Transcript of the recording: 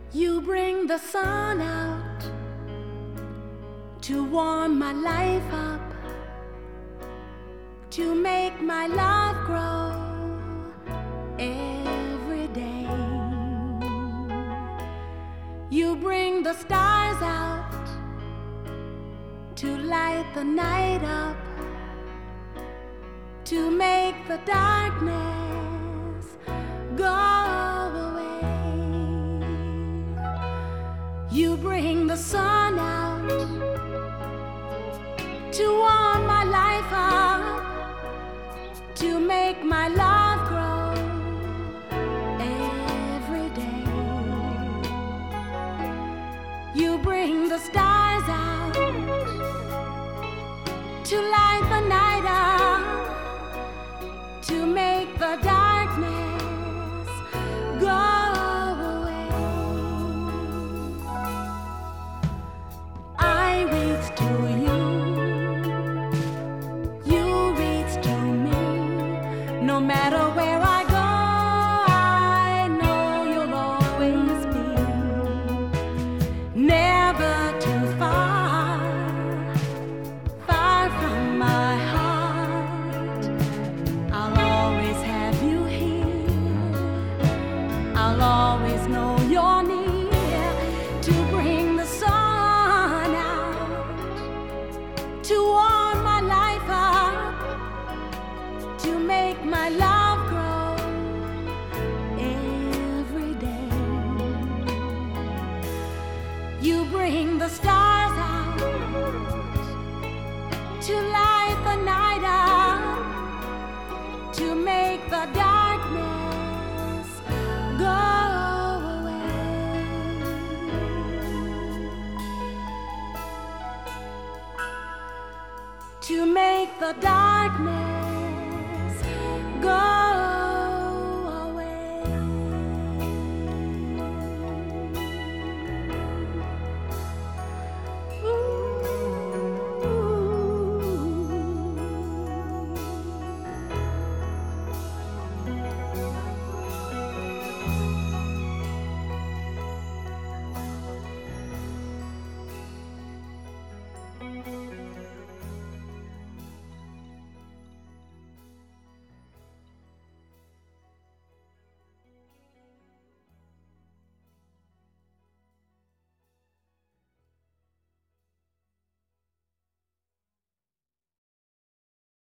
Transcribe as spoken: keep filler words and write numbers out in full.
You bring the sun out to warm my life up, to make my love grow every day. You bring the stars out to light the night up, to make the darkness go away. You bring the sun out to warm my life up, to make my love grow every day. You bring the stars out to light the night up, to make the darkness go away. I reach to you, you reach to me. No matter where I go, I know you'll always be. Never too far, far from my heart. I'll always have you here. I'll always know you're near, to bring the sun out, to warm my life up, to make my love grow every day. You bring the stars out to light the night up, to make the darkness go away. To make the darkness